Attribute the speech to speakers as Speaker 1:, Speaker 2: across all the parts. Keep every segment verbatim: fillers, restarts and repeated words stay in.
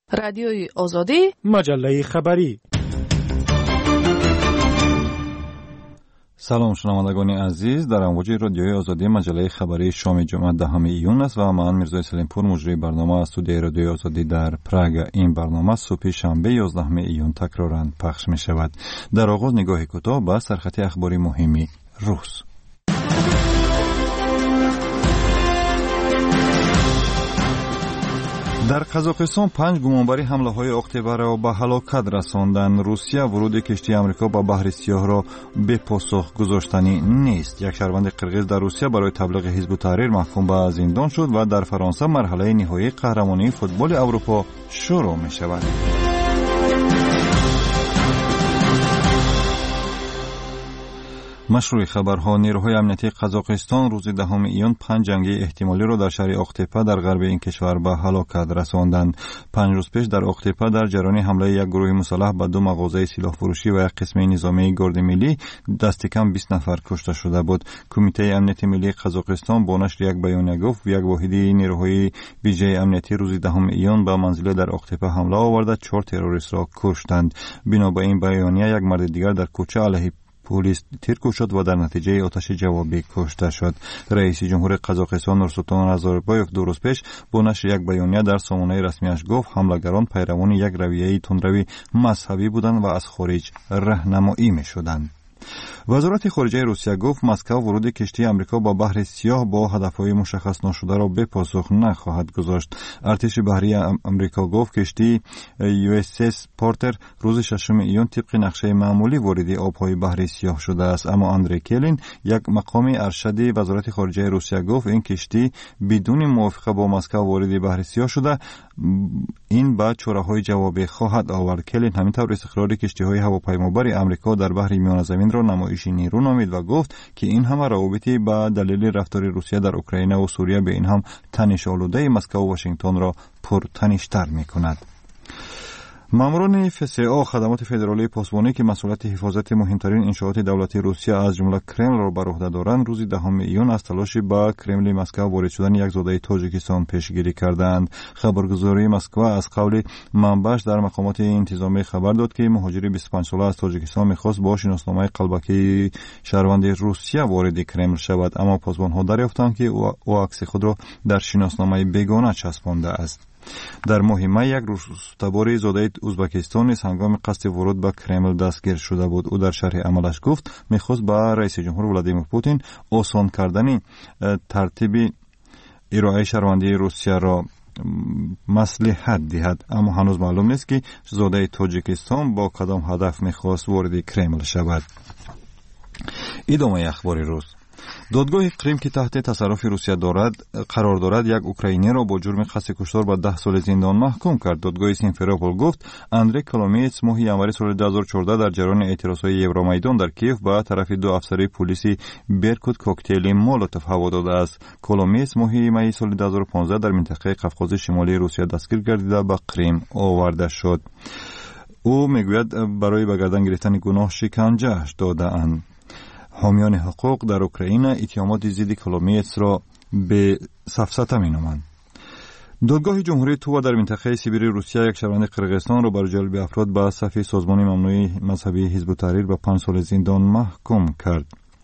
Speaker 1: رادیوی آزادی،
Speaker 2: مجله خبری.
Speaker 3: سلام شنوندگان عزیز، در امواج رادیوی آزادی مجله خبری شام جمعه دهم ایون است و من میرزا سلیم پور مجری برنامه از استودیوی رادیوی آزادی در پراگ. این برنامه صبح شنبه یازدهم ایون تکرارا پخش می شود. در آغاز نگاه کوتاه به سرخط اخباری مهمی روز. در قزاقستان پنج گمانبری حمله های اکتبر را به هلاکت رساندند. روسیه ورود کشتی آمریکا به بحر سیاه را به پاسخ گذاشتنی نیست. یک شهروند قرقیز در روسیه برای تبلیغ حزب التحریر محکوم به زندان شد و در فرانسه مرحله نهایی قهرمانی فوتبال اروپا شروع می شود. مشروع خبرها: نیروهای امنیتی قزاقستان روز دهم ایون پنج جنگی احتمالی را در شهر اقتپه در غرب این کشور به هلاکت رساندند. پنج روز پیش در اقتپه در جریان حمله یک گروه مسلح به دو مغازه سلاح فروشی و یک قسم نظامی گارد ملی دست کم بیست نفر کشته شده بود. کمیته امنیت ملی قزاقستان با نشر یک بیانیه گفت یک واحد نیروهای ویژه امنیتی روز دهم ایون به منزل در اقتپه حمله آورده چهار تروریست را کشتند. بنا به این بیانیه یک مرد دیگر در کوچه علیه پلیس تیر شد و در نتیجه آتش جوابی کشته شد. رئیس جمهور قزاقستان نورسولطان نظاربایف دو روز پیش با نشر یک بیانیه در سامانه رسمیش گفت حملگران پیروان یک رویه تندروی مذهبی بودند و از خارج راهنمایی می‌شدند. وزارت خارجه روسیه گفت مسکو ورود کشتی آمریکا با بحر سیاه با هدفهای مشخص نشده را به پاسخ نخواهد گذاشت. ارتش بحری آمریکا گفت کشتی یو اس اس پورتر روز ششم ایون طبق نقشه معمولی وارد آبهای بحر سیاه شده است، اما اندری کلین یک مقام ارشد وزارت خارجه روسیه گفت این کشتی بدون موافقه با مسکو وارد بحر سیاه شده، این با چاره‌های جوابی خواهد آورد. کلین همینطور استقرار کشتی‌های هواپیمابر آمریکا در بحر میانه زمین را نمایش نیرو نامید و گفت که این همه روابطی به دلیل رفتار روسیه در اوکراین و سوریه به این هم تنش آلوده مسکو و واشنگتن را پرتنش‌تر می‌کند. ماموران اف اس ا خدمات فدرالی پاسبانی که مسئولیت حفاظت مهمترین انشاءات دولتی روسیه از جمله کرمل را بر عهده دارند روز دهم ایون از تلاش با کرمل مسکو وارد شدن یک زاده تاجیکستان پیشگیری کردند. خبرگزاری مسکو از قول منبعش در مقامات انتظامی خبر داد که مهاجر بیست و پنج ساله از تاجیکستان می‌خواست با شناسنامه قلبکی شهروند روسیه وارد کرمل شود، اما پاسبان‌ها دریافتند که او عکس خود را در شناسنامه بیگانه چسبانده است. در مهمه یک روسپاره زاده ازبکستان نیز هنگام قصد ورود به کرمل دستگیر شده بود. او در شرح عملش گفت می‌خواست با رئیس جمهور ولادیمیر پوتین آسان کردن ترتیب ارائه شهروندی روسیه را مصلحت دهد، اما هنوز معلوم نیست که زاده تاجیکستان با کدام هدف می‌خواست وارد کرمل شود. ادامه اخبار روز. دادگاه کریم که تحت تصرف روسیه دارد قرار دارد یک اوکراینی را با جرم قصد کشتار به ده سال زندان محکوم کرد. دادگاه سیمفروپول گفت اندری کلومیتس ماه ینوری سال دو هزار و چهارده در جریان اعتراضهای یورومیدان در کیف به طرف دو افسر پلیسی برکوت کوکتیل مولوتوف هوا داده است. کلومیتس ماه می سال دو هزار و پانزده در منطقه قفقاز شمالی روسیه دستگیر گردیده به کریم آورده شد. او میگوید برای به گردن گرفتن گناه شکنجه‌اش داده‌اند. حامیان حقوق در اوکراین اتهامات ضد کلومیتس را به سفسطه می‌نامند. دادگاه جمهوری توبا در منطقه سیبری روسیه یک شهروند قرقیزستان را برای جلب افراد به صف سازمان ممنوع مذهبی حزب التحریر به پنج سال زندان محکوم کرد.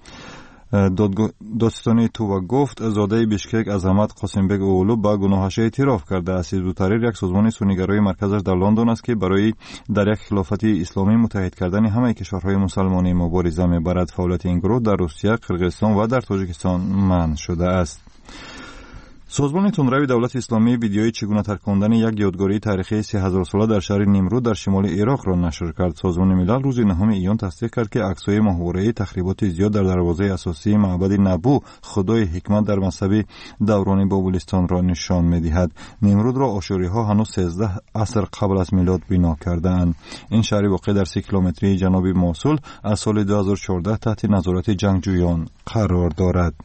Speaker 3: دادستان توبا گفت زاده بیشکک عظمت قاسمبگ اولو با گناهش اعتراف کرده است. حزب التحریر یک سازمان سنیگرای مرکزش در لندن است که برای در یک خلافت اسلامی متحد کردن همه کشورهای مسلمانی مبارزه می‌برد. فعالیت این گروه در روسیه، قرقیزستان و در تاجیکستان منع شده است. سازمان تندروی دولت اسلامی ویدیوی چگونه ترکاندن یک یادگاری تاریخی سه هزار ساله در شهر نیمرود در شمال عراق را نشر کرد. سازمان ملل روز نهم ایون تصدیق کرد که عکس‌های ماهواره‌ای تخریبات زیاد در دروازه اساسی معبد نبو خدای حکمت در مذهب دوران بابلستان را نشان می‌دهد. نیمرود را آشوری‌ها هنوز سیزده عصر قبل از میلاد بنا کردند. این شهر واقع در سی کیلومتری جنوب موصل از سال دو هزار و چهارده تحت نظارت جنگجویان قرار دارد.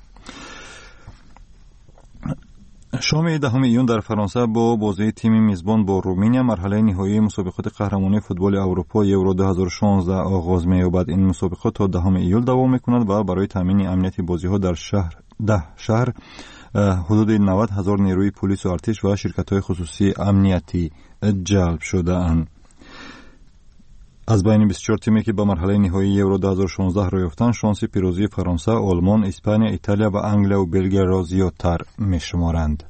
Speaker 3: شام دهم ایون در فرانسه با بازی تیم میزبان با رومانیا مرحله نهایی مسابقات قهرمانی فوتبال اروپا یورو دو هزار و شانزده آغاز می‌یابد. این مسابقات تا دهم ایول دوام می‌کند و برای تامین امنیت بازی‌ها در شهر ده شهر حدود نود هزار نیروی پلیس و ارتش و شرکت‌های خصوصی امنیتی جلب شده اند. از بین بیست و چهار تیمی که به مرحله نهایی یورو دو هزار و شانزده را یافتند، شانس پیروزی فرانسه، آلمان، اسپانیا، ایتالیا و انگلیس و بلژیک را زیادتر می‌شمارند.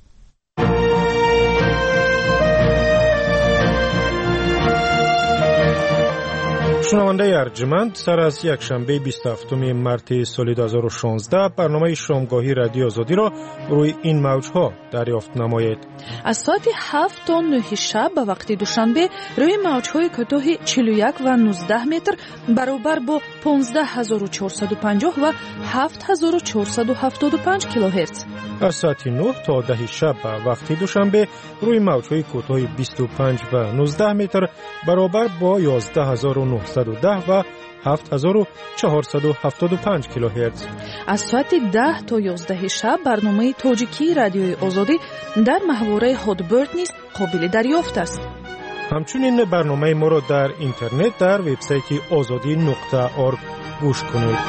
Speaker 1: شنونده ارجمند، سر از یک شنبه بیست و هفتم مارس سال دو هزار و شانزده برنامه شامگاهی رادیو آزادی را روی این موج‌ها دریافت نمایید.
Speaker 2: از ساعت هفت تا نه شب به وقت دوشنبه روی موج‌های کوتاه چهل و یک و نوزده متر برابر با پانزده هزار و چهارصد و پنجاه و هفت هزار و چهارصد و هفتاد و پنج کیلوهرتز.
Speaker 1: از ساعت نه تا ده شب به وقت دوشنبه روی موج‌های کوتاه بیست و پنج و نوزده متر برابر با یازده هزار و نهصد و ده و هفت هزار و چهارصد و هفتاد و پنج کیلوهرتز.
Speaker 2: از ساعت ده تا یازده شب برنامه تاجیکی رادیوی آزادی در محوره هادبرد نیز قابل دریافت است.
Speaker 1: همچنین برنامه ما را در اینترنت در وبسایت آزادی نقطه org گوش کنید.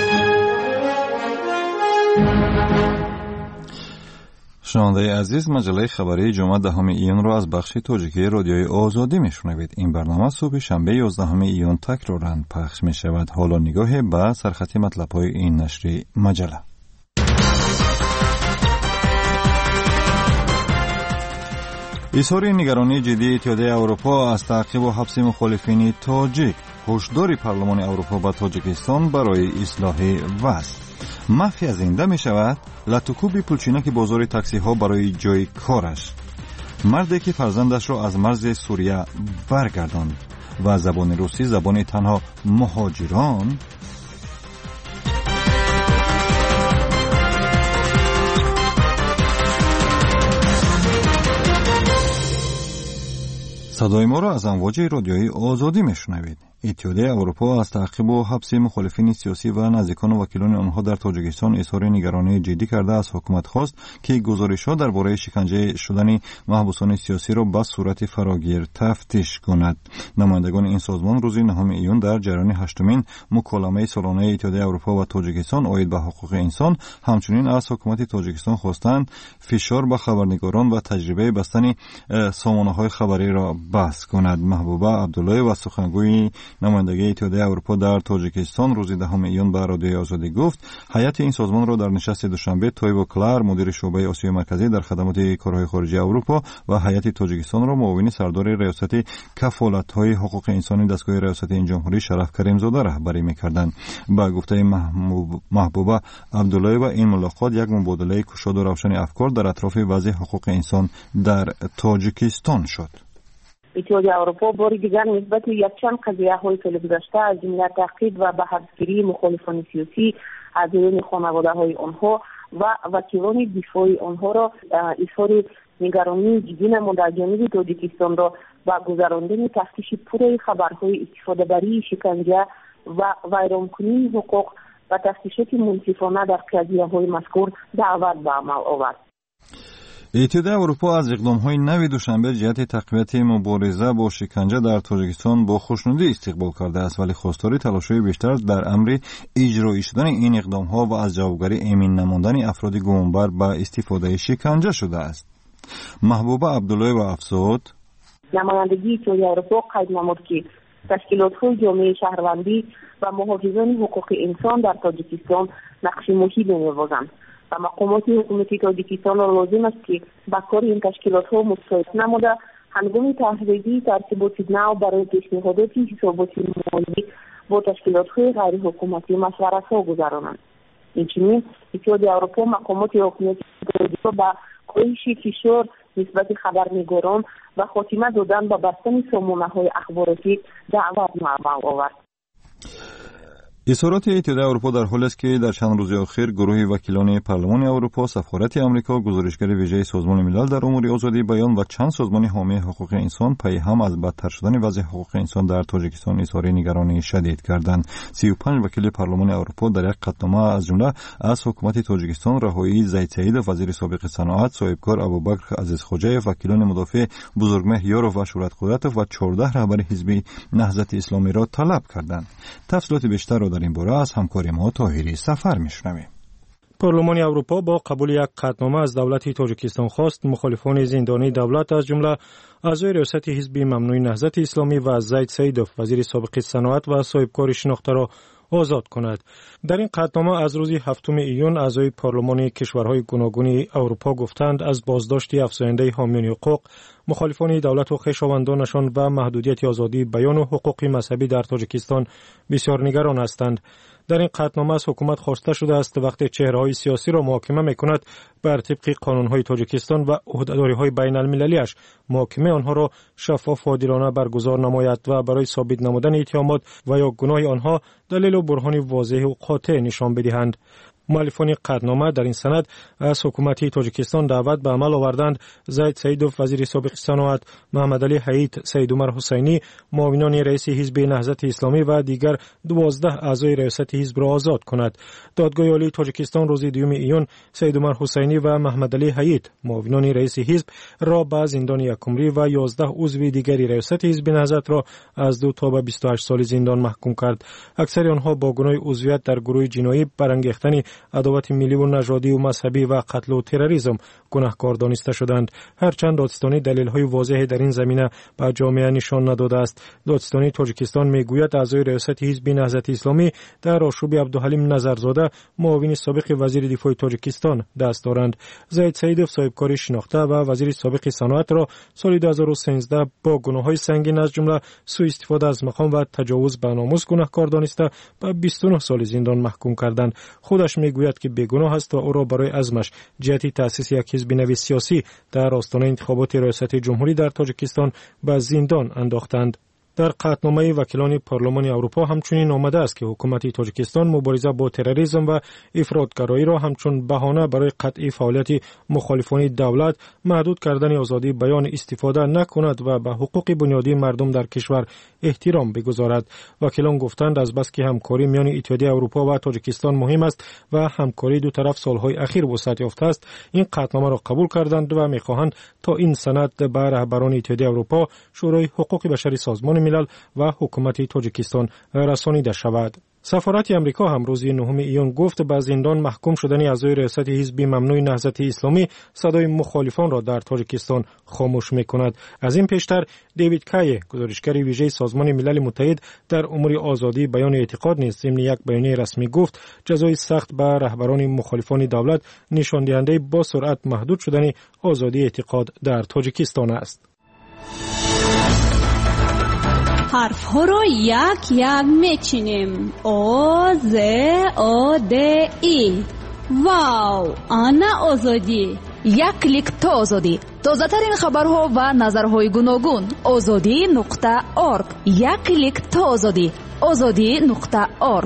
Speaker 3: شنونده عزیز، مجله خبری جمعه دهم ایون را از بخش تاجیکی رادیوی آزادی میشنوید. این برنامه صبح شنبه یازدهم ایون تکرارا پخش می شود. حالا نگاه به سرخط مطلب‌های این نشریه مجله. اظهار نگرانی جدی اتحادیه اروپا از تعقیب و حبس مخالفین تاجیک. هشدار پارلمان اروپا به تاجیکستان برای اصلاح وضع. مافیا زنده می شود. لاتوکوبی پولچینک بازار تاکسی ها برای جای کارش. مردی که فرزندش را از مرز سوریه برگرداند. و زبان روسی زبان تنها مهاجران. صدای ما را از امواج رادیویی آزادی میشنوید. اتحادیه اروپا از تعقیب و حبس مخالفین سیاسی و نزدیکان و وکیلان آنها در تاجیکستان اظهار نگرانی جدی کرده از حکومت خواست که گزارش‌ها درباره شکنجه شدن محبوسان سیاسی را به صورت فراگیر تفتیش کند. نمایندگان این سازمان روز نهم ایون در جریان هشتمین مکالمه سالانه اتحادیه اروپا و تاجیکستان عاید به حقوق انسان همچنین از حکومت تاجیکستان خواستند فشار به خبرنگاران و تجربه بستن سامانه‌های خبری را بحث کند. محبوبه عبدالله و سخنگوی نمایندگی اتحادیه اروپا در تاجیکستان روز دهم ایون به رادیوی آزادی گفت هیئت این سازمان را در نشست دوشنبه تویبو کلار مدیر شعبه آسیای مرکزی در خدمات کارهای خارجی اروپا و هیئت تاجیکستان را معاون سردار ریاست کفالت‌های حقوق انسانی دستگاه ریاست این جمهوری شرف کریم زاده رهبری می‌کردند. با گفته محبوبه عبدالله و این ملاقات یک مبادله گشاد و روشن افکار در اطراف وضع حقوق انسان در تاجیکستان شد.
Speaker 4: اتحادیه اروپا باری دیگر نسبت یک چند قضیه های سال گذشته از جمله تعقیب و به حبسگیری مخالفان سیاسی، اعضایان خانواده های آنها و وکیلان دفاعی آنها را اظهار نگرانی جدی نموده از جانب تاجیکستان را با گذراندن تفتیش پور خبرهای استفاده بری شکنجه و ویرانکنی حقوق و تفتیشات منصفانه در قضیه های مذکور دعوت به عمل آورد.
Speaker 3: اتحادیه اروپا از اقدام‌های نو دوشنبه جهت تقویت مبارزه با شکنجه در تاجیکستان با خوشنودی استقبال کرده است، ولی خواستار تلاش‌های بیشتر در امر اجرایی شدن این اقدام‌ها و از جوابگری امین نماندن افراد گمانبر به استفاده شکنجه شده است. محبوبه عبدالله و افزود
Speaker 4: نمایندگی اتحادیه اروپا قید نمود که تشکیلات‌های جامعه شهروندی و محافظان حقوق انسان در تاجیکستان نقش مهمی می‌بازند و مقامات حکومتی تاجیکستان را لازم است که به کار این تشکیلات‌ها مساعدت نموده هنگام تحریری ترتیبات نو برای پیشنهادات حسابات مالی با تشکیلات‌های غیر حکومتی مشورت‌ها گذرانند. اینچنین اتحادیه اروپا مقامات حکومتی تاجیکستان به کاهش فشار نسبت خبرنگاران و خاتمه دادن به بستن سامانه‌های اخباراتی دعوت به عمل آورد.
Speaker 3: اظهارات اتحادیه اروپا در حالی است که در چند روز اخیر گروه وکیلان پارلمان اروپا، سفارت آمریکا، گزارشگر ویژه سازمان ملل در امور آزادی بیان و چند سازمان حامی حقوق انسان پی هم از بدتر شدن وضع حقوق انسان در تاجیکستان اظهار نگرانی شدید کردند. سی و پنج وکیل پارلمان اروپا در یک قطعنامه از جمله از حکومت تاجیکستان رهایی زید سعید، وزیر سابق صنعت، صاحبکار ابوبکر عزیزخوجایف، وکیلان مدافع بزرگمه یارو و شورت قدرتوف و چهارده رهبر حزب نهضت اسلامی را طلب کردند. تفصیلات بیشتر را در این باره از همکار ما طاهری سفر میشنویم.
Speaker 1: پارلمان اروپا با قبول یک قطعنامه از دولت تاجیکستان خواست مخالفان زندانی دولت از جمله اعضای ریاست حزب ممنوع نهضت اسلامی و زید سیدوف وزیر سابق صنعت و صاحبکار شناخته را آزاد کند. در این قطعنامه از روز هفتم ایون اعضای پارلمان کشورهای گوناگون اروپا گفتند از بازداشت افزاینده حامیان حقوق، مخالفان دولت و خویشاوندانشان و محدودیت آزادی بیان و حقوق مذهبی در تاجیکستان بسیار نگران هستند. در این قطعنامه از حکومت خواسته شده است وقتی چهره‌های سیاسی را محاکمه می‌کند بر طبق قانون‌های تاجیکستان و عهده‌داری‌های بین‌المللی‌اش محاکمه آنها را شفاف و عادلانه برگزار نماید و برای ثابت نمودن اتهامات و یا گناه آنها دلیل و برهان واضح و قاطع نشان بدهند. مؤلفان قطعنامه در این سند از حکومت تاجیکستان دعوت به عمل آوردند زید سیدوف وزیر سابق صنعت، محمد علی حییت، سید عمر حسینی معاونان رئیس حزب نهضت اسلامی و دیگر دوازده اعضای ریاست حزب را آزاد کند. دادگاه عالی تاجیکستان روز دوم ایون سید عمر حسینی و محمد علی حییت معاونان رئیس حزب را به زندان یکمری و یازده عضو دیگری ریاست حزب نهضت را از دو تا به بیست و هشت سال زندان محکوم کرد. اکثر آنها با گناه عضویت در گروه جنایی برانگیختن عداوت ملی و نژادی و مذهبی و قتل و تروریسم گناهکار دانسته شدند. هرچند دادستانی دلیل‌های واضحی در این زمینه به جامعه نشان نداده است. دادستانی تاجیکستان میگوید اعضای ریاست حزب نهضت اسلامی در آشوب عبدالحلیم نظرزاده معاون سابق وزیر دفاع تاجیکستان دست دارند. زید سیدوف صاحبکار شناخته و وزیر سابق صنعت را سال دو هزار و سیزده با گناه‌های سنگین از جمله سوء استفاده از مقام و تجاوز به ناموس گناهکار دانسته به بیست و نه سال زندان محکوم کردند. خودش میگوید که بیگناه است و او را برای عزمش جهت تأسیس یک حزب نوی سیاسی در آستانه انتخابات ریاست جمهوری در تاجیکستان به زندان انداختند. در قطعنامه وکیلان پارلمان اروپا همچنین آمده است که حکومت تاجیکستان مبارزه با تروریسم و افراطگرایی را همچون بهانه برای قطع فعالیت مخالفان دولت، محدود کردن آزادی بیان استفاده نکند و به حقوق بنیادی مردم در کشور احترام بگذارد. وکیلان گفتند از بس که همکاری میان اتحادیه اروپا و تاجیکستان مهم است و همکاری دو طرف سالهای اخیر وسعت یافته است، این قطعنامه را قبول کردند و میخواهند تا این سند به رهبران اتحادیه اروپا، شورای حقوق بشر سازمان ملل و حکومت تاجیکستان رسانیده شود. سفارت امریکا هم روز نهم ایون گفت به زندان محکوم شدن اعضای ریاست حزب ممنوع نهضت اسلامی صدای مخالفان را در تاجیکستان خاموش می‌کند. از این پیشتر دیوید کای، گزارشگر ویژه سازمان ملل متحد در امور آزادی بیان اعتقاد نیز ضمن یک بیانیه رسمی گفت جزای سخت به رهبران مخالفان دولت نشان دهنده با سرعت محدود شدن آزادی اعتقاد در تاجیکستان است.
Speaker 5: حرف ها رو یک یک میچینیم. او ز او د ای. واو، آنا آزادی.
Speaker 2: یک کلیک تا آزادی. تازه ترین خبرها و نظرهای گوناگون. آزادی نقطه ارگ. یک کلیک تا آزادی. آزادی نقطه ارگ.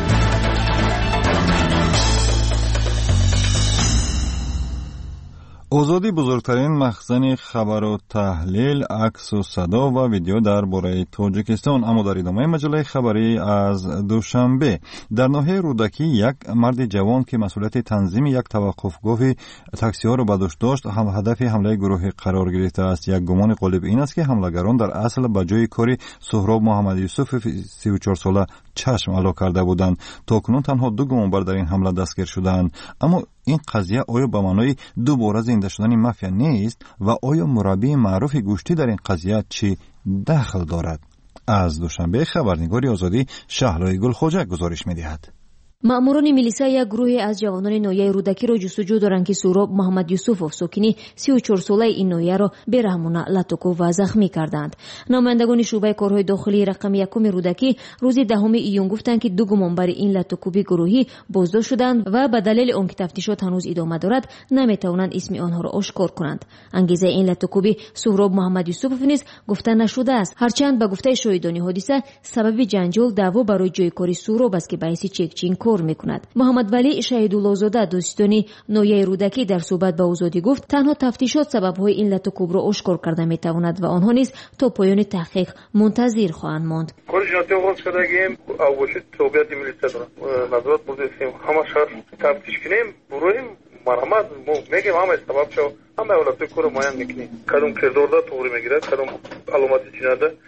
Speaker 3: آزادی بزرگترین مخزن خبر و تحلیل، عکس و صدا و ویدیو درباره تاجیکستان. اما در ادامه مجله خبری از دوشنبه، در ناحیه رودکی یک مرد جوان که مسئولیت تنظیم یک توقفگاه تاکسی ها را به دوش داشت هم هدف حمله گروه قرار گرفته است. یک گمان غالب این است که حملگران در اصل به جای کاری سهراب محمد یوسف سی و چهار ساله چشم علا کرده بودند. تاکنون تنها دو گمانبر در این حمله دستگیر شدند. اما این قضیه آیا به معنای دوباره زنده شدن مافیا نیست و آیا مربی معروف گوشتی در این قضیه چی دخل دارد؟ از دوشنبه خبرنگاری آزادی شهلای گلخوجه گزارش می‌دهد.
Speaker 6: ماموران میلیسا یک گروه از جوانان نویه رودکی را جستجو دارند که سهراب محمد یوسف ساکنی سی و چهار ساله این نویه را برهمانه لطکو و زخمی کردند. نمایندگان شعبه کارهای داخلی رقم یکم رودکی روز دهم ایون گفتند که دو گمانبر این لطکوبی گروهی بازداشت شدند و به دلیل آنکه تفتیشات هنوز ادامه دارد نمیتوانند اسم آنها را آشکار کنند. انگیزه این لطکوبی سهراب محمد یوسف نیز گفته نشده است، هرچند به گفته شاهدان حادثه سبب جنجال دعوا برای جای کاری سهراب است که باعث چکچین میکند. محمد ولی شهیدالله زاده دوستانی نویه رودکی در صحبت با آزادی گفت تنها تفتیشات سبب‌های این لطکوب را آشکار کرده میتواند و آنها نیز تا پایان تحقیق منتظر خواهند ماند.
Speaker 7: کارش ناتی آغاز کردیم اوشت توبیت ملیسا نظرات بودیم همه شهر تفتیش کنیم برویم مرحمت میگیم همه سبب شو همه اولاد کور ماین میکنیم کدوم کردار دا توری میگیره کدوم علامت جنایت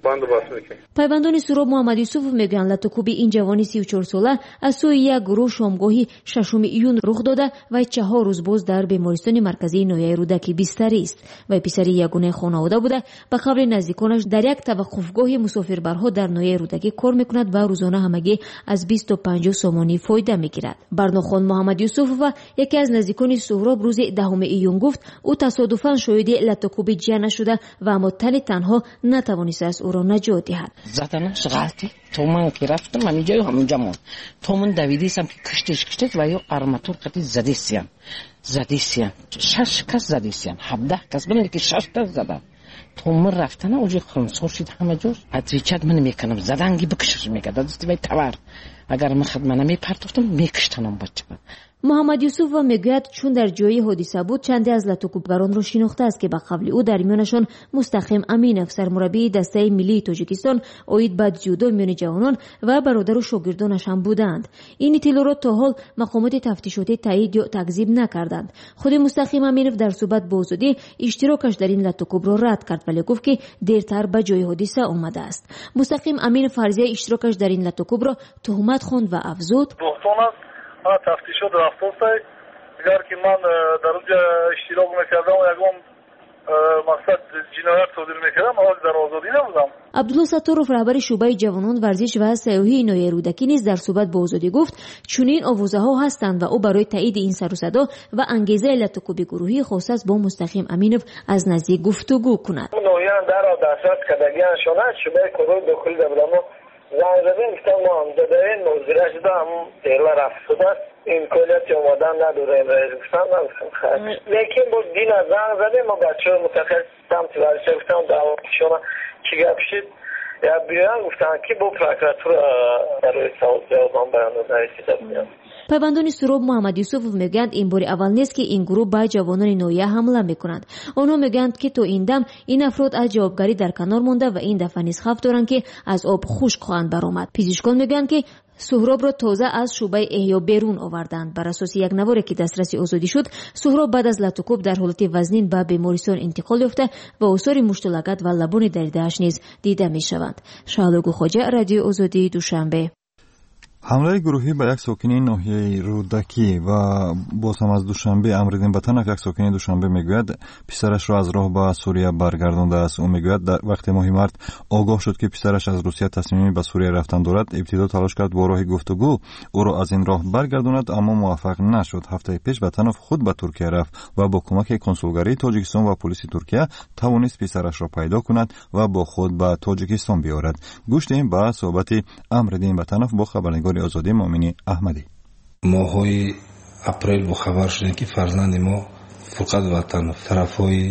Speaker 7: банд бас мекунем.
Speaker 6: пайвандони суроб муҳаммад Юсуфов мегӯянд латукуби ин ҷавони си و چهار сола аз сӯи як гурӯҳ шомгоҳи шашуми июн рух дода вай чаҳор рӯз боз дар бемористони марказии ноҳияи рӯдаки бистарист. вай писари ягонаи хонавода буда ба қавли наздиконаш дар як таваққуфгоҳи мусофирбарҳо дар ноҳияи рӯдакӣ кор мекунад ва рӯзона ҳамагӣ аз бисту панҷоҳ сомонӣ фоида мегирад. барнохон муҳаммад Юсуфова яке аз наздикони суҳроб рӯзи даҳуми июн гуфт ӯ тасодуфан шоҳиди латукуби ҷияна шуда ва аммо тани танҳо натавонистааст ӯро наҷот диҳад.
Speaker 8: заданаш ғалти то ман ки рафтам ҳаминҷаю ҳаминҷа монд то ман давидисам ки киштеш киштеш ва ё арматур қати задисиям задисиям шаш кас задисиям ҳабдаҳ кас бинам ки шаш кас задам то ман рафтана уҷи хунсор шид ҳама ҷош отвечат ман мекунам заданги бикшаш мекард дасти вай тавар агар ман хадмана мепартофтам мекиштанам бача.
Speaker 6: муҳаммад Юсуфова мегӯяд чун дар ҷои ҳодиса буд чанде аз латукубгаронро шинохтааст ки ба қавли ӯ дар миёнашон Мустақим Аминов сармураббии дастаи миллии Тоҷикистон оид ба дзюдо миёни ҷавонон ва бародару шогирдонаш ҳам буданд. ин иттилоъро то ҳол мақомоти тафтишотӣ таъид ё такзиб накарданд. худи Мустақим Аминов дар суҳбат бо озодӣ иштирокаш дар ин латукубро рад кард вале гуфт ки дертар ба ҷои ҳодиса омадааст. Мустақим Аминов фарзияи иштирокаш дар ин латукубро туҳмат хонд ва афзуд
Speaker 7: ها تفتیشات رفتاسته اگر که من در اونجا اشتراک میکردم و یکم مقصد جنایت صادر میکردم آج در آزادی نبودم.
Speaker 6: عبدالله ستارов раҳбари шӯъбаи ҷавонон варзиш ва сайёҳии ноҳияи рӯдакӣ низ дар суҳбат бо озодӣ гуфт чунин овозаҳо ҳастанд ва ӯ барои таъиди ин сарусадо ва ангезаи латукуби гурӯҳӣ хостааст бо Мустақим Аминов аз наздик гуфтугӯ кунад.
Speaker 9: ноҳиян дар дастрас кардагиан шона шӯъбаи корҳои дохилӣ дабудамо زنگ زدیم گفتم ما هم دادیم موزیره شده همون دیرلا رفت شده امکانیتی آمادن نداریم رئیس گفتم نگفتم خیلی لیکن با دین از زنگ زدیم ما بچه های متخصص سمت ورشه گفتم دعوتشون چی گپ شد یا بیان گفتن که با پروکراتور برای ساوت جوابان بیان دادن رسیده بودیم.
Speaker 6: пайвандони суроб муҳаммад Юсуфов мегӯянд ин бори аввал нест ки ин гурӯҳ ба ҷавонони ноҳия ҳамла мекунанд. онҳо мегӯянд ки то ин дам ин афрод аз ҷавобгарӣ дар канор монда ва ин дафъа низ хавф доранд ки аз об хушк хоҳанд баромад. пизишкон мегӯянд ки суҳробро тоза аз шӯъбаи эҳё берун оварданд. бар асоси як наворе ки дастраси озодӣ шуд суҳроб баъд аз латукуб дар ҳолати вазнин ба бемористон интиқол ёфта ва осори мушту лагат ва лабони даридааш низ дида мешаванд. шаҳлогу хоҷа, радиои озодӣ, душанбе.
Speaker 3: ҳамлаи гурӯҳӣ ба як сокини ноҳияи рӯдакӣ ва боз ҳам аз душанбе Амриддин Батанов як сокини Душанбе мегӯяд писарашро аз роҳ ба Сурия баргардондааст. ӯ мегӯяд вақте моҳи март огоҳ шуд ки писараш аз Русия тасмими ба Сурия рафтан дорад, ибтидо талош кард бо роҳи гуфтугӯ ӯро аз ин роҳ баргардонад, аммо муваффақ нашуд. ҳафтаи пеш Батанов худ ба Туркия рафт ва бо кӯмаки консулгарии Тоҷикистон ва полиси Туркия тавонист писарашро пайдо кунад ва бо худ ба Тоҷикистон биёрад. гӯш диҳем ба суҳбати Амриддин Батанов бо хабарнигори озодӣ Момини Аҳмадӣ.
Speaker 10: моҳҳои апрел бо хабар шудем ки фарзанди мо фурқат ватан тарафҳои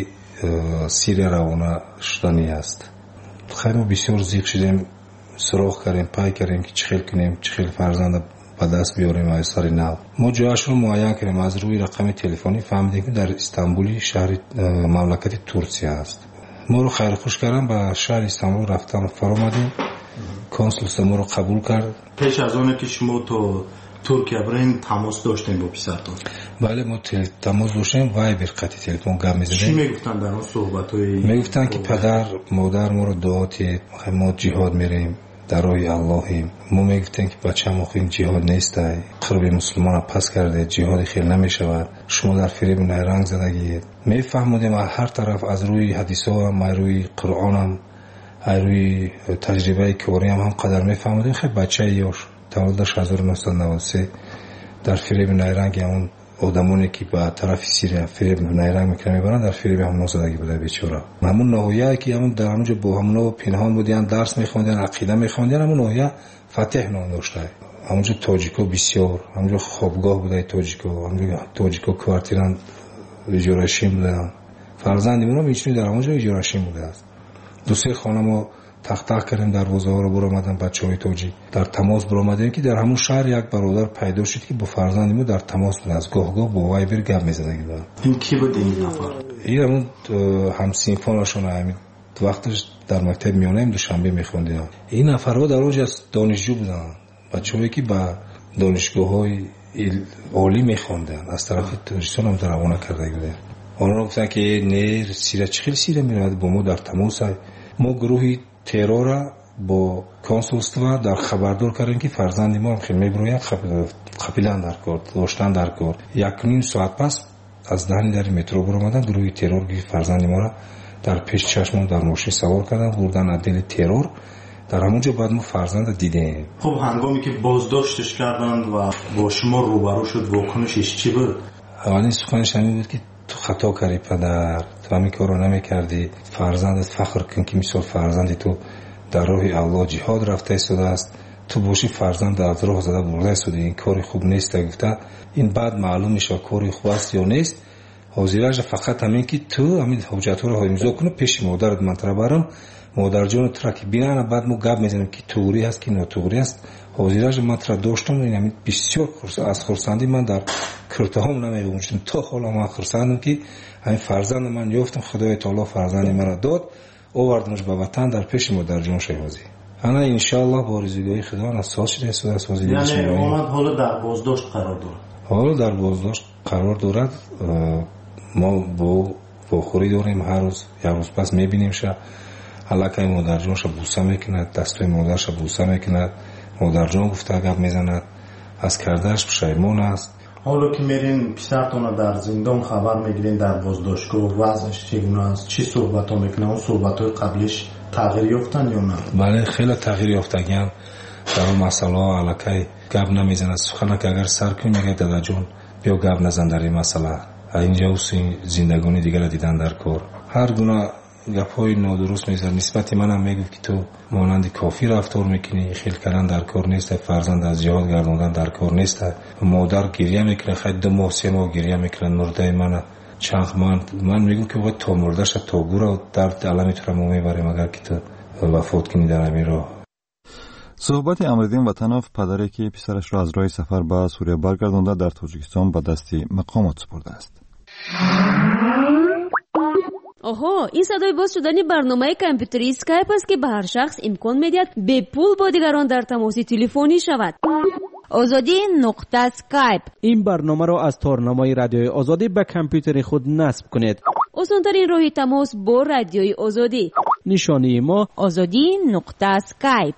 Speaker 10: Сирия равона шудани аст. хайр мо бисёр зиқ шудем, суроғ кардем, пай кардем ки чӣ хел кунем, чӣ хел фарзанда ба даст биёрем аз сари нав. мо ҷояшро муайян кардем, аз рӯи рақами телефонӣ фаҳмидем ки дар Истанбули шаҳри мамлакати Турсия аст. моро хайрхуш кардам, ба шаҳри Истанбул рафтан фаромадем. консулство моро қабул кард.
Speaker 11: пеш аз оне ки шумо то Туркия бирем тамос доштем бо писартон?
Speaker 10: бале, мо тамос доштем, вайбер қати телефон гап мезадем.
Speaker 11: чӣ мегуфтанд дар он суҳбатҳои?
Speaker 10: мегуфтанд ки падар модар моро дуоте, мо ҷиҳод мерем, дар роҳи Аллоҳем. мо мегуфтем ки бачаам охин ҷиҳод нестай, қурби муслимона пас карде, ҷиҳоди хел намешавад, шумо дар фиребу найранг задагиед. мефаҳмудем аз ҳар тараф, аз рӯи ҳадисоам, аз рӯи қуръонам, аз рӯи таҷрибаи кориам ҳам қадар мефаҳмудем. хеле бачаи ёш таваллудаш ҳазору нӯҳсад و نود و سه дар фиреби найранги ҳамон одамоне ки ба тарафи Сирия фиреб найранг мекунанд мебаранд, дар фиреби ҳамон задагӣ буда бечора. ҳамон ноҳия ки ҳамон дар ҳамонҷо бо ҳамоно пинҳон будиянд, дарс мехондиянд, ақида мехондиянд, ҳамон ноҳия Фатеҳ ном дошта. ҳамонҷо тоҷико бисёр, ҳамонҷо хобгоҳ будаи тоҷико, ҳамонҷо тоҷико квартиранд иҷорашин буданд. фарзанди моро мечунӣ дар ҳамонҷо иҷорашин будааст. ду се хона мо тахтах кардем, дарвозаҳоро буромадам бачаҳои тоҷик. дар тамос буромадем ки дар ҳамон шаҳр як бародар пайдо шуд ки бо фарзанди мо дар тамос будааст, гоҳ-гоҳ бо вайбер гап мезадаги буданд.
Speaker 11: ин ки буд ин нафар?
Speaker 10: ин ҳамон ҳамсинфонашон ҳамин вақташ дар мактаби миёнаи Душанбе мехондиам. ин нафарҳо дар онҷо донишҷӯ буданд, бачаҳое ки ба донишгоҳҳои олӣ мехонданд, аз тарафи Тоҷикистон ҳам равона кардаги буданд. онҳо гуфтанд ки не Сирия чӣ хел Сирия меравад, бо мо дар тамос аст. мо гурӯҳи террора бо консулство дар хабардор кардем ки фарзанди мо хел меброяд қапилан дар кор доштан дар кор. як ним соат пас аз даҳни дари метро биромаданд, гурӯҳи террор ки фарзанди моро дар пеши чашмон дар мошин савор карданд, бурдан отдели террор. дар ҳамонҷо баъд мо фарзанда дидем.
Speaker 11: хуб ҳангоме ки боздоштш карданд ва бо шумо рӯбарӯ шуд, вокунишиш чӣ буд?
Speaker 10: аввалин суханиш ҳамин буд ки ту хато кардӣ падар, ту ҳамин корро намекардӣ, фарзандат фахр кун ки мисол фарзанди ту дар роҳи аллоҳ ҷиҳод рафта истодааст, ту бошӣ фарзанд аз роҳ зада бурда истоди, ин кори хуб нест гуфта, ин баъд маълум мешавад кори хуб аст ё нест. ҳозираша фақат ҳамин ки ту ҳамин ҳуҷҷатҳоро имзо кунӣ, пеши модарат ман тара барам, модарҷону тура ки бинана, баъд мо гап мезанем ки туғрӣ аст ки нотуғрӣ аст. ҳозираша ман тура доштам, ин бисёр аз хурсандӣ ман дар кӯртаҳом намебудам. то ҳоло ман хурсандам ки ҳамин фарзанди ман ёфтам, худои таоло фарзанди маро дод, овардамш ба ватан дар пеши модарҷон шайҳозӣ. ана иншоаллоҳ бо ризугоҳи худо ана сол шуда истода аз ҳозир.
Speaker 11: яъне омад ҳоло дар боздошт қарор дорад.
Speaker 10: ҳоло дар боздошт қарор дорад. мо бо вохӯрӣ дорем, ҳар рӯз як рӯз пас мебинемша, аллакай модарҷонша буса мекунад, дастҳои модарша буса мекунад, модарҷон гуфта гап мезанад, аз кардааш пушаймон аст.
Speaker 11: ҳоло ки мерин писартона дар зиндон хабар мегирен, дар боздоштгоҳ вазъш чӣ гуна аст, чӣ суҳбатҳо мекунад, он суҳбатҳои қаблиш тағйир ёфтанд ё на?
Speaker 10: бале хеле тағйир ёфтагиам. дар он масъалаҳо аллакай гап намезанад, суханак агар сар кунӣ мегӯяд дадаҷон биё гап назан дар ин масъала, инҷа уси зиндагони дигара дидан дар кор. ҳар гуна гапҳои нодуруст мезанад. нисбати манам мегӯфт ки ту монанди кофӣ рафтор мекунӣ, хел кардан дар кор нест, фарзанд аз ҷиҳод гардондан дар кор нест. модар гирья мекунад, хай ду моҳ се моҳ гирья мекунад, мурдаи мана чанд ман ман мегӯм ки то мурдаша то гура дард алами тура мо мебарем агар ки ту вафот кунӣ дар ҳамин роҳ.
Speaker 3: суҳбати амриддин ватанов, падаре ки писарашро аз роҳи сафар ба сурия баргардонда, дар тоҷикистон ба дасти мақомот супурда аст.
Speaker 6: оҳо, ин садои боз шудани барномаи компютери скайп аст ки ба ҳар шахс имкон медиҳад бепул бо дигарон дар тамоси телефонӣ шавад.
Speaker 5: озодӣ нуқта скайп.
Speaker 12: ин барномаро аз торнамои радиои озодӣ ба компютери худ насб кунед.
Speaker 6: осонтарин роҳи тамос бо радиои озодӣ.
Speaker 12: нишонии мо
Speaker 5: озодӣ нуқта скайп.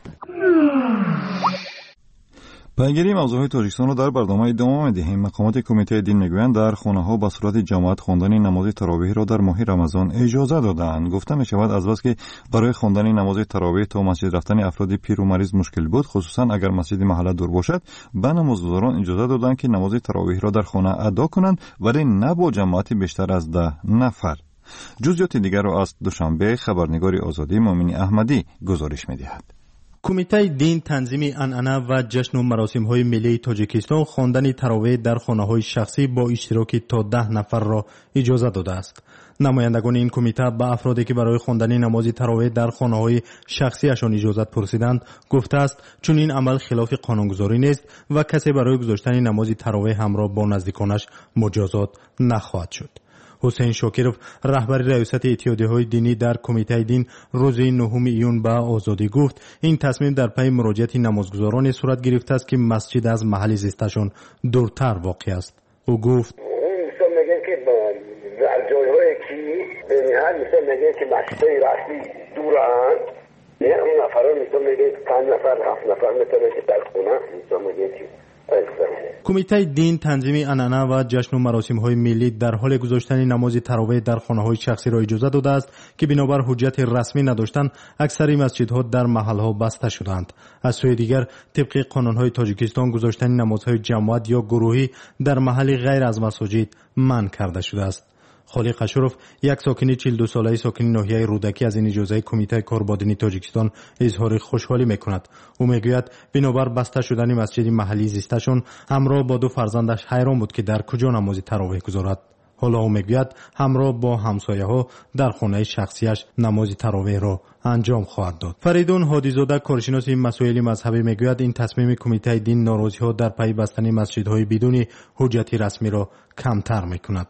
Speaker 3: пайгири мавзӯъҳои тоҷикистонро дар барнома идома медиҳем. мақомоти кумитаи дин мегӯянд, дар хонаҳо ба сурати ҷамоат хондани намози таровеҳро дар моҳи рамазон иҷоза доданд. гуфта мешавад аз бас ки барои хондани намози таровеҳ то масҷид рафтани афроди пиру мариз мушкил буд, хусусан агар масҷиди маҳалла дур бошад, ба намозгузорон иҷоза доданд ки намози таровеҳро дар хона адо кунанд, вале на бо ҷамоати бештар аз даҳ нафар. ҷузъиёти дигарро аз душанбе хабарнигори озодӣ Муъмини Аҳмадӣ гузориш медиҳад.
Speaker 11: кумитаи дин, танзими анъана ва ҷашну маросимҳои миллии тоҷикистон хондани таровеҳ дар хонаҳои шахсӣ бо иштироки то даҳ нафарро иҷоза додааст. намояндагони ин кумита ба афроде ки барои хондани намози таровеҳ дар хонаҳои шахсиашон иҷозат пурсиданд гуфтааст, чун ин амал хилофи қонунгузорӣ нест ва касе барои гузоштани намози таровеҳ ҳамроҳ бо наздиконаш муҷозот нахоҳад шуд. ҳусейн шокиров, раҳбари раёсати иттиҳодияҳои динӣ дар кумитаи дин, рӯзи нӯҳуми июн ба озодӣ гуфт, ин тасмим дар пайи муроҷиати намозгузороне сурат гирифтааст ки масҷид аз маҳалли зисташон дуртар воқеъ аст. ӯ гуфт:
Speaker 13: мисол мегӯянд ки дар ҷойҳое ки бениҳат мисол мегӯянд ки масҷидҳои расмӣ дуранд, ям нафарон мисол мегӯянд панҷ нафар ҳафт нафар метавонанд ки дар хона мисол мегӯянд ки
Speaker 11: кумитаи дин, танзими анъана ва ҷашну маросимҳои миллӣ дар ҳоли гузоштани намози таровеҳ дар хонаҳои шахсиро иҷоза додааст ки бинобар ҳуҷҷати расмӣ надоштанд, аксари масҷидҳо дар маҳалҳо баста шуданд. аз сӯи дигар, тибқи қонунҳои тоҷикистон гузоштани намозҳои ҷамоат ё гурӯҳӣ дар маҳалли ғайр аз масоҷид манъ карда шудааст. холиқ ашуров, як сокини чил ду солаи сокини ноҳияи рӯдакӣ, аз ин иҷозаи кумитаи корбодини тоҷикистон изҳори хушҳолӣ мекунад. ӯ мегӯяд, бинобар баста шудани масҷиди маҳаллии зисташон, ҳамроҳ бо ду фарзандаш ҳайрон буд ки дар куҷо намози таровеҳ гузорад. ҳоло ӯ мегӯяд, ҳамроҳ бо ҳамсояҳо дар хонаи шахсиаш намози таровеҳро анҷом хоҳад дод. фаридун ҳодизода, коршиноси масоили мазҳабӣ, мегӯяд, ин тасмими кумитаи дин норозиҳо дар пайи бастани масҷидҳои бидуни ҳуҷҷати расмиро камтар мекунад.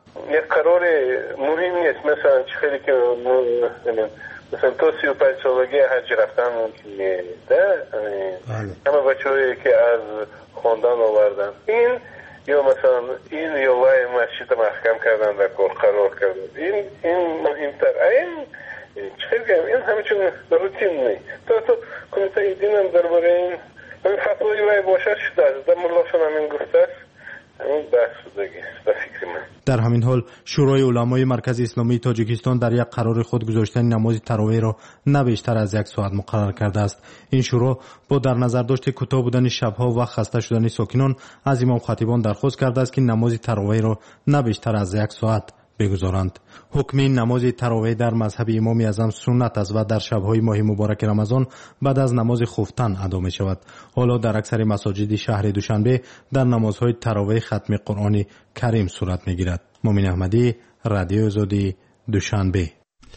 Speaker 7: مهم نیست. مثلا خیلی که مثلا تو سی و پنج سالگی حج رفتن ممکن نیست. همه بچه‌هایی که از خواندن آوردن این یا مثلا این یا وای مسجد محکم کردن و قرار کردن این این مهمتر. این چه بگم این همه چون روتین نیست. تو تو کمیته دین هم درباره این همین فتوای وای باشه شده است. در ملاشون همین گفته است. همین بحث بودگی است. به فکر من.
Speaker 11: در همین حال شورای علمای مرکز اسلامی تاجیکستان در یک قرار خود گذاشتن نماز تراویح را نه بیشتر از یک ساعت مقرر کرده است. این شورا با در نظر داشت کوتاه بودن شبها و خسته شدن ساکنان از امام خطیبان درخواست کرده است که نماز تراویح را نه بیشتر از یک ساعت بگذارند. حکم نماز تراویح در مذهب امام اعظم سنت است و در شب‌های ماه مبارک رمضان بعد از نماز خفتن ادا می شود. حالا در اکثر مساجد شهر دوشنبه در نمازهای تراویح ختم قرآن کریم صورت می گیرد. مومن احمدی، رادیو آزادی، دوشنبه.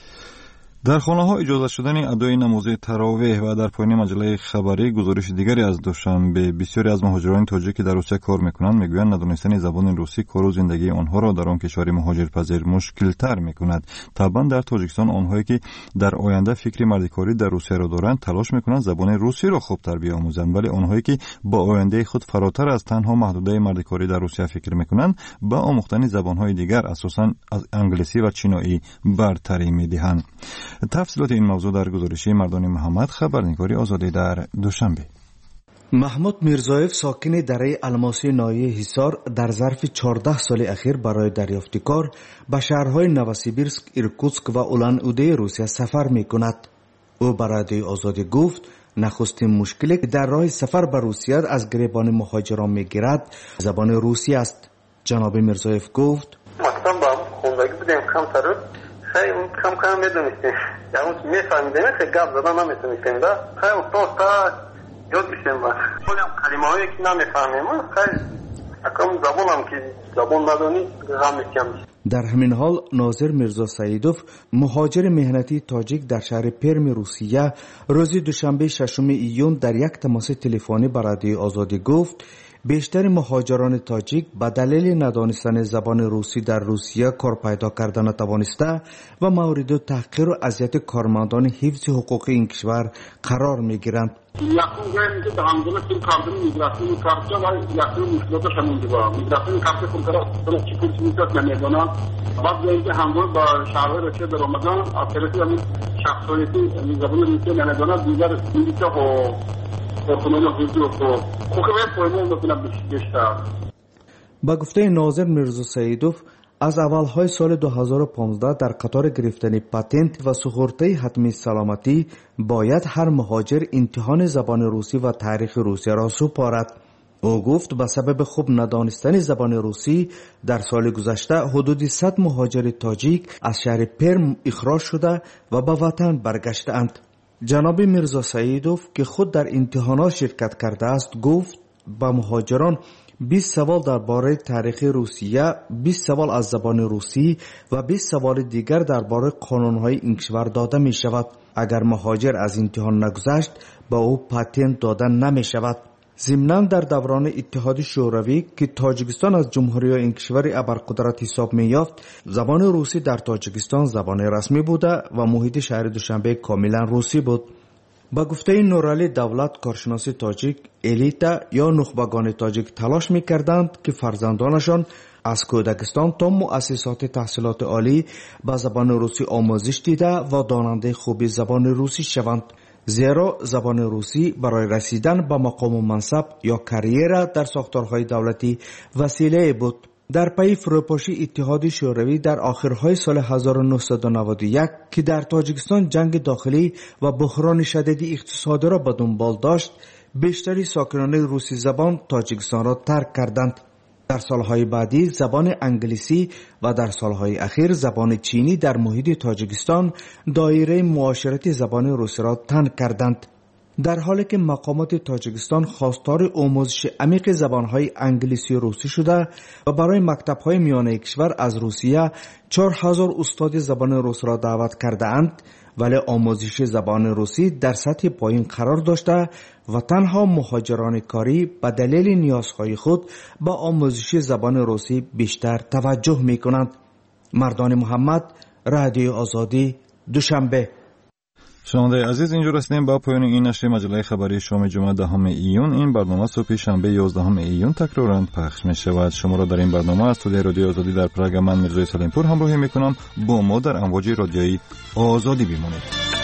Speaker 3: در خانه‌ها اجازه شدن ادای نماز تراویح و در پایان مجله خبری گزارش دیگری از دوشنبه، بسیاری از مهاجران تاجیک که در روسیه کار میکنند میگویند ندانستن زبان روسی کار و زندگی آنها را در آن کشور مهاجرپذیر مشکل تر میکند. طبعا در تاجیکستان آنهایی که در آینده فکر مردکاری در روسیه را دارند تلاش میکنند زبان روسی را خوبتر بیاموزند، ولی آنهایی که با آینده خود فراتر از تنها محدوده مردکاری در روسیه فکر میکنند با آموختن زبانهای دیگر اساساً از انگلیسی و چینایی برتری میدهند. تفصیلات این موضوع در گزارش مردان محمد، خبرنگاری آزادی در دوشنبه.
Speaker 14: محمود میرزایف ساکن دره الماسی ناحیه حصار در ظرف چهارده سال اخیر برای دریافت کار به شهرهای نوسیبیرسک، ایرکوتسک و اولان اوده روسیه سفر می کند. او برای آزادی گفت نخستین مشکلی که در راه سفر به روسیه از گریبان مهاجران می گیرد زبان روسی است. جناب میرزایف گفت
Speaker 9: مثلا با خوندگی بودیم کم تر خیلی کم کم میدونستیم یعنی میفهمیدیم که گپ زدن نمیتونستیم دا خیلی تو تا یاد میشیم با خیلی هم کلمه هایی که نمیفهمیم خیلی اکرم زبان هم که زبان ندانی غم میکنیم.
Speaker 14: در همین حال ناظر میرزا سعیدوف مهاجر مهنتی تاجیک در شهر پرم روسیه روز دوشنبه ششم ایون در یک تماس تلفنی با رادیو آزادی گفت بیشتر مهاجران تاجیک به دلیل ندانستن زبان روسی در روسیه کار پیدا کردن نتوانسته و مورد تحقیر و اذیت کارمندان حفظ حقوق این کشور قرار می گیرند.
Speaker 15: یکم گاهی که دامدن فیلم کردن میگرافی کارت و یکم مشکلات شامل دیوار میگرافی کارت کنترل چی کنی میتونست نمیدونم بعد اینکه همون با شهر رسید در رمضان اصلاً همین شخصیتی زبان روسی نمیدونم دیگر میشه و
Speaker 14: با گفته ناظر میرزا سعیدوف از اولهای سال دو هزار و پانزده در قطار گرفتن پاتنت و سپرده حتمی سلامتی باید هر مهاجر امتحان زبان روسی و تاریخ روسیه را سپارد. او گفت به سبب خوب ندانستن زبان روسی در سال گذشته حدود صد مهاجر تاجیک از شهر پرم اخراج شده و به وطن برگشتند. جناب میرزا سعیدوف که خود در امتحانات شرکت کرده است گفت با مهاجران بیست سوال درباره تاریخ روسیه، بیست سوال از زبان روسی و بیست سوال دیگر درباره قانون‌های این کشور داده می شود. اگر مهاجر از امتحان نگذشت با او پاتنت داده نمی شود. ضمناً در دوران اتحاد شوروی که تاجیکستان از جمهوری این کشور ابرقدرت حساب می یافت زبان روسی در تاجیکستان زبان رسمی بوده و محیط شهر دوشنبه کاملا روسی بود. با گفته نورعلی دولت کارشناس تاجیک الیتا یا نخبگان تاجیک تلاش می کردند که فرزندانشان از کودکستان تا مؤسسات تحصیلات عالی با زبان روسی آموزش دیده و داننده خوب زبان روسی شوند، زیرا زبان روسی برای رسیدن به مقام و منصب یا کریر در ساختارهای دولتی وسیله بود. در پی فروپاشی اتحاد شوروی در آخرهای سال هزار و نهصد و نود و یک که در تاجیکستان جنگ داخلی و بحران شدید اقتصادی را به دنبال داشت، بیشتری ساکنان روسی زبان تاجیکستان را ترک کردند. در سالهای بعدی زبان انگلیسی و در سالهای اخیر زبان چینی در محیط تاجیکستان دایره معاشرت زبان روسی را تنگ کردند. در حالی که مقامات تاجیکستان خواستار آموزش عمیق زبانهای انگلیسی و روسی شده و برای مکتب‌های میانه کشور از روسیه چهار هزار استاد زبان روس را دعوت کرده اند، ولی آموزش زبان روسی در سطح پایین قرار داشته و تنها مهاجران کاری به دلیل نیازهای خود با آموزش زبان روسی بیشتر توجه می کنند. مردان محمد، رادیو آزادی، دوشنبه.
Speaker 3: شنونده عزیز، اینجا رسیدیم با پایان این نشر مجله خبری شام جمعه دهم ایون. این برنامه صبح شنبه یازدهم ایون تکرارا پخش می شود. شما را در این برنامه از استودیوی رادیو آزادی در پراگ من میرزای سلیمپور همراهی می کنم. با ما در امواج رادیویی آزادی بمانید.